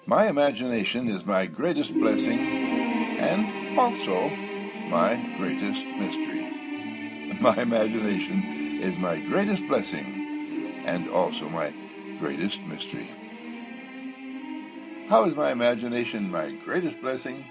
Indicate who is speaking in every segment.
Speaker 1: My imagination is my greatest blessing and also my greatest mystery. My imagination is my greatest blessing and also my greatest mystery. How is my imagination my greatest blessing?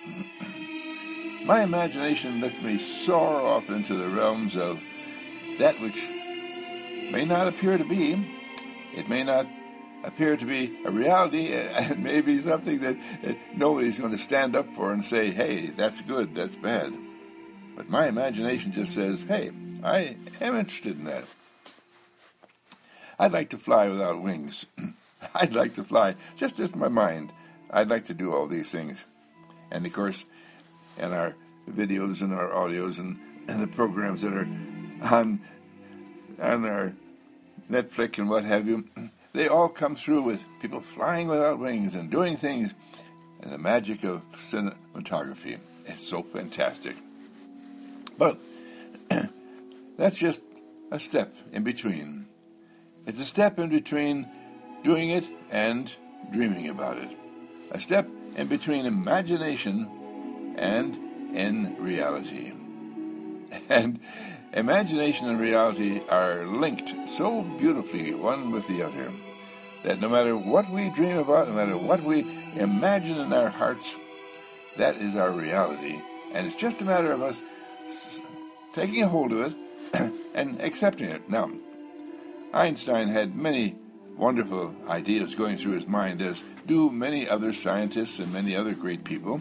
Speaker 1: My imagination lets me soar off into the realms of that which may not appear to be. It may not appear to be a reality. It may be something that nobody's going to stand up for and say, hey, that's good, that's bad. But my imagination just says, hey, I am interested in that. I'd like to fly without wings. I'd like to fly just in my mind. I'd like to do all these things. And of course, in our videos and our audios and the programs that are on our Netflix and what have you, they all come through with people flying without wings and doing things, and the magic of cinematography. It's so fantastic. But that's just a step in between. It's a step in between doing it and dreaming about it. A step in between imagination and in reality. And imagination and reality are linked so beautifully one with the other that no matter what we dream about, no matter what we imagine in our hearts, that is our reality. And it's just a matter of us taking a hold of it and accepting it. Now, Einstein had many wonderful ideas going through his mind, as do many other scientists and many other great people.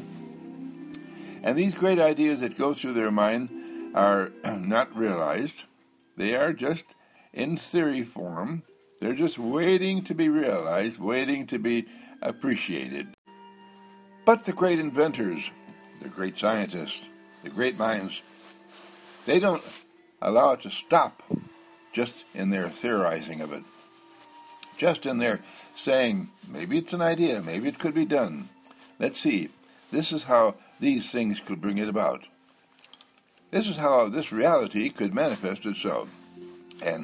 Speaker 1: And these great ideas that go through their mind are not realized. They are just in theory form. They're just waiting to be realized, waiting to be appreciated. But the great inventors, the great scientists, the great minds, they don't allow it to stop just in their theorizing of it, just in their saying, maybe it's an idea, maybe it could be done. Let's see, this is how these things could bring it about. This is how this reality could manifest itself. And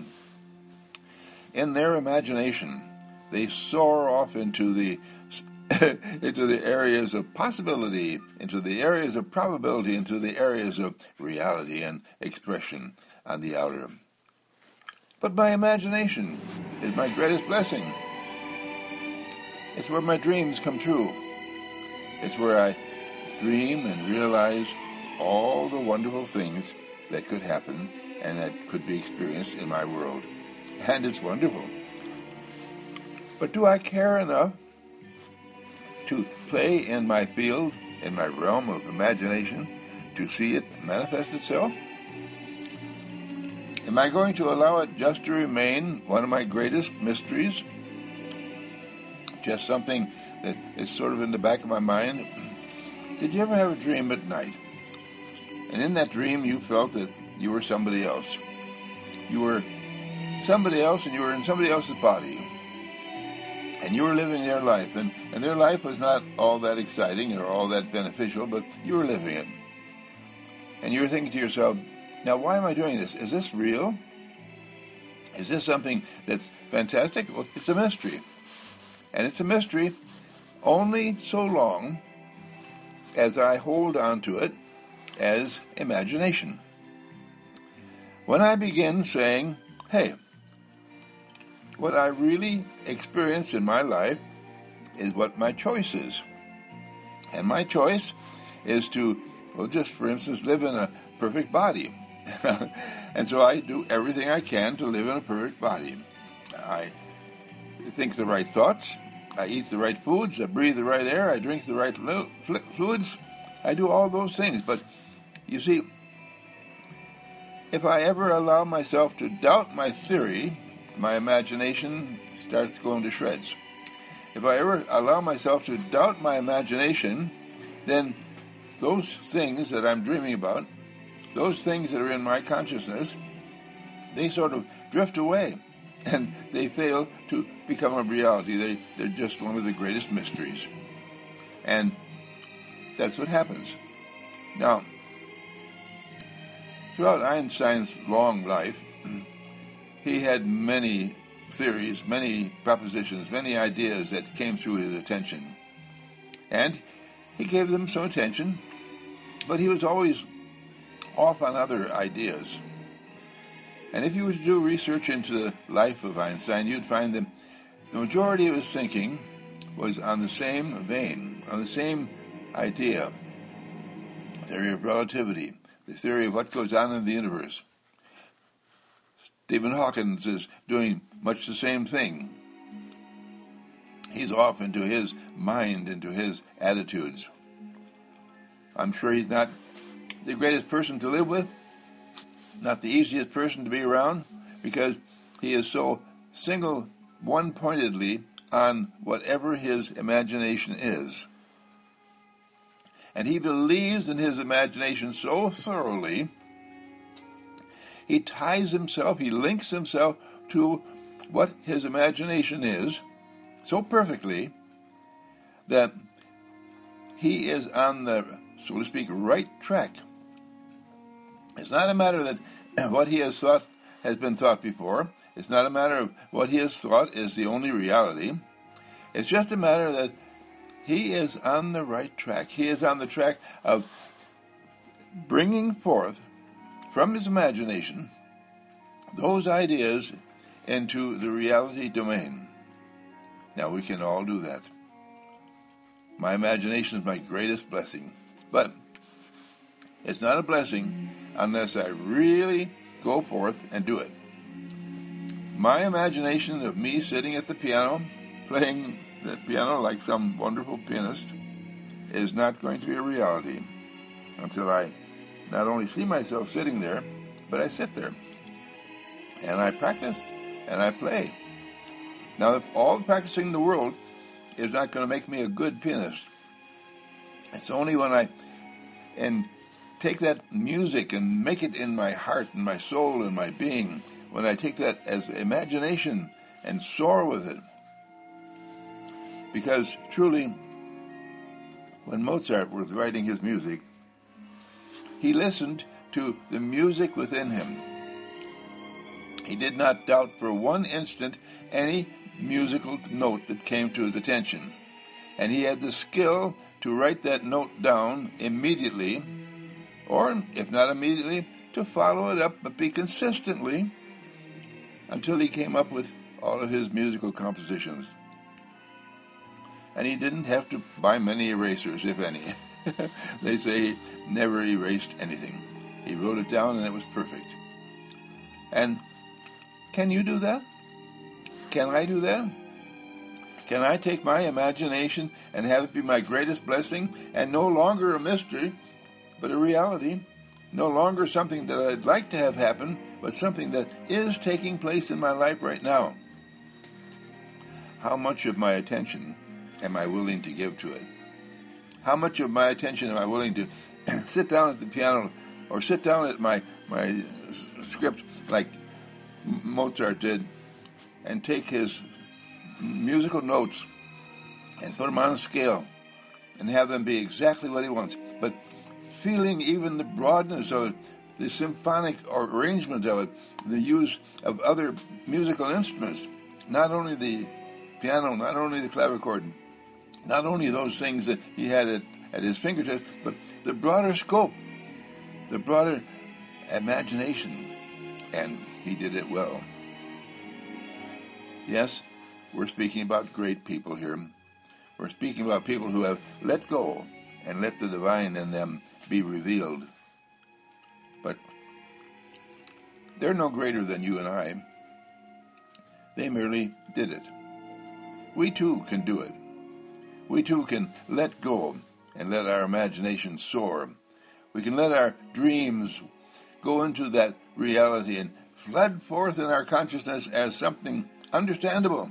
Speaker 1: in their imagination, they soar off into the areas of possibility, into the areas of probability, into the areas of reality and expression on the outer. But my imagination is my greatest blessing. It's where my dreams come true. It's where I dream and realize all the wonderful things that could happen and that could be experienced in my world. And it's wonderful. But do I care enough to play in my field, in my realm of imagination, to see it manifest itself? Am I going to allow it just to remain one of my greatest mysteries? Just something that is sort of in the back of my mind? Did you ever have a dream at night? And in that dream you felt that you were somebody else. You were somebody else and you were in somebody else's body. And you were living their life. And their life was not all that exciting or all that beneficial, but you were living it. And you were thinking to yourself, now why am I doing this? Is this real? Is this something that's fantastic? Well, it's a mystery. And it's a mystery only so long as I hold on to it as imagination. When I begin saying, hey, what I really experience in my life is what my choice is. And my choice is to, well, just for instance, live in a perfect body. And so I do everything I can to live in a perfect body. I think the right thoughts, I eat the right foods, I breathe the right air, I drink the right fluids. I do all those things. But you see, if I ever allow myself to doubt my theory, my imagination starts going to shreds. If I ever allow myself to doubt my imagination, then those things that I'm dreaming about, those things that are in my consciousness, they sort of drift away and they fail to become a reality. They're just one of the greatest mysteries. And that's what happens. Now, throughout Einstein's long life, he had many theories, many propositions, many ideas that came through his attention. And he gave them some attention, but he was always off on other ideas. And if you were to do research into the life of Einstein, you'd find that the majority of his thinking was on the same vein, on the same idea. Theory of relativity, the theory of what goes on in the universe. Stephen Hawking is doing much the same thing. He's off into his mind, into his attitudes. I'm sure he's not the greatest person to live with, not the easiest person to be around, because he is so single, one-pointedly on whatever his imagination is. And he believes in his imagination so thoroughly, he ties himself, he links himself to what his imagination is so perfectly that he is on the, so to speak, right track. It's not a matter that what he has thought has been thought before. It's not a matter of what he has thought is the only reality. It's just a matter that he is on the right track. He is on the track of bringing forth from his imagination those ideas into the reality domain. Now, we can all do that. My imagination is my greatest blessing. But it's not a blessing unless I really go forth and do it. My imagination of me sitting at the piano, playing the piano like some wonderful pianist, is not going to be a reality until I not only see myself sitting there, but I sit there. And I practice, and I play. Now, if all the practicing in the world is not going to make me a good pianist, it's only when I take that music and make it in my heart and my soul and my being, when I take that as imagination and soar with it. Because truly, when Mozart was writing his music, he listened to the music within him. He did not doubt for one instant any musical note that came to his attention. And he had the skill to write that note down immediately, or, if not immediately, to follow it up, but be consistently, until he came up with all of his musical compositions. And he didn't have to buy many erasers, if any. They say he never erased anything. He wrote it down and it was perfect. And can you do that? Can I do that? Can I take my imagination and have it be my greatest blessing, and no longer a mystery, but a reality? No longer something that I'd like to have happen, but something that is taking place in my life right now. How much of my attention am I willing to give to it? How much of my attention am I willing to sit down at the piano or sit down at my script like Mozart did and take his musical notes and put them on a scale and have them be exactly what he wants, but feeling even the broadness of it, the symphonic arrangement of it, the use of other musical instruments, not only the piano, not only the clavichord, not only those things that he had at his fingertips, but the broader scope, the broader imagination, and he did it well. Yes, we're speaking about great people here. We're speaking about people who have let go and let the divine in them be revealed. But they're no greater than you and I. They merely did it. We too can do it. We too can let go and let our imagination soar. We can let our dreams go into that reality and flood forth in our consciousness as something understandable,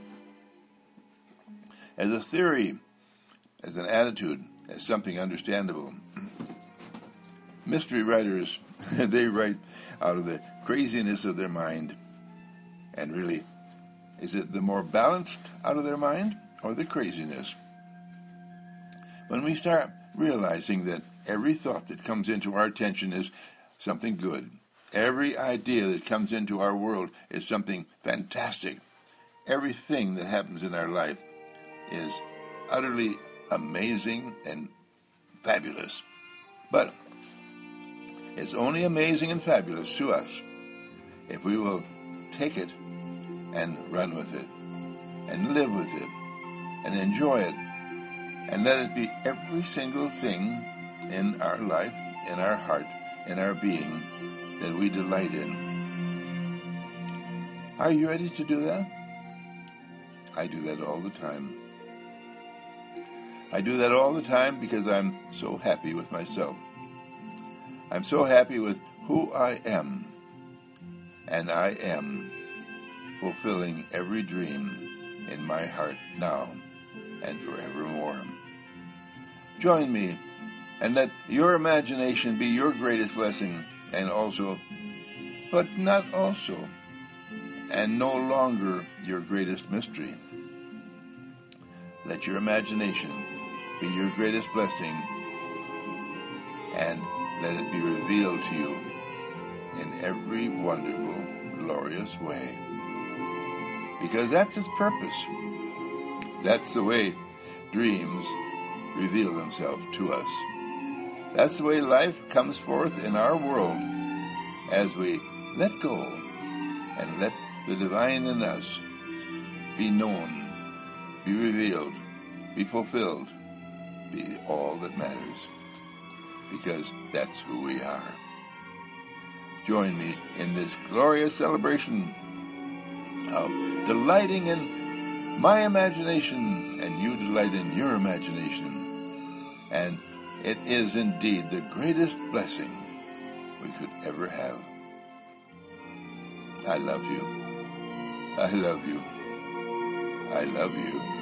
Speaker 1: as a theory, as an attitude, as something understandable. Mystery writers, they write out of the craziness of their mind. And really, is it the more balanced out of their mind or the craziness? When we start realizing that every thought that comes into our attention is something good, every idea that comes into our world is something fantastic, everything that happens in our life is utterly amazing and fabulous. But it's only amazing and fabulous to us if we will take it and run with it and live with it and enjoy it and let it be every single thing in our life, in our heart, in our being that we delight in. Are you ready to do that? I do that all the time. I do that all the time because I'm so happy with myself. I'm so happy with who I am, and I am fulfilling every dream in my heart now and forevermore. Join me and let your imagination be your greatest blessing, and also, but not also, and no longer your greatest mystery. Let your imagination be your greatest blessing, and let it be revealed to you in every wonderful, glorious way. Because that's its purpose. That's the way dreams reveal themselves to us. That's the way life comes forth in our world as we let go and let the divine in us be known, be revealed, be fulfilled, be all that matters, because that's who we are. Join me in this glorious celebration of delighting in my imagination, and you delight in your imagination. And it is indeed the greatest blessing we could ever have. I love you. I love you. I love you.